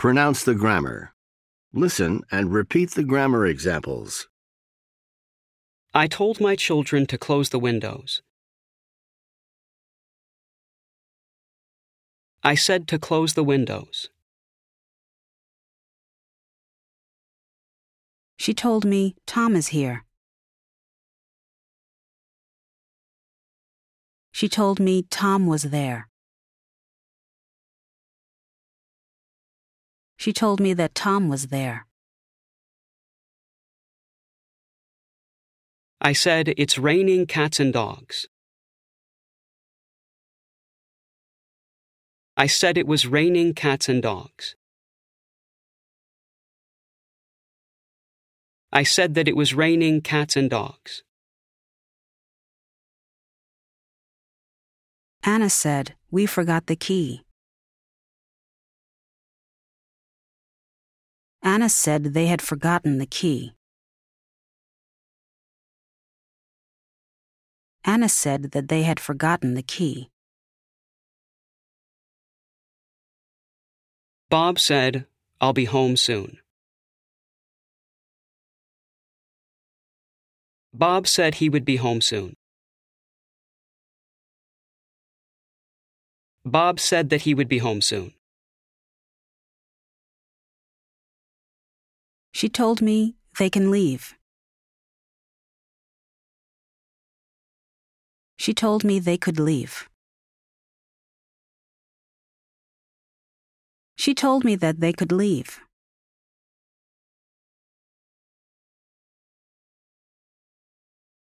Pronounce the grammar. Listen and repeat the grammar examples. I told my children to close the windows. I said to close the windows. She told me Tom is here. She told me Tom was there. She told me that Tom was there. I said it's raining cats and dogs. I said it was raining cats and dogs. I said that it was raining cats and dogs. Anna said, we forgot the key. Anna said they had forgotten the key. Anna said that they had forgotten the key. Bob said, I'll be home soon. Bob said he would be home soon. Bob said that he would be home soon. She told me they can leave. She told me they could leave. She told me that they could leave.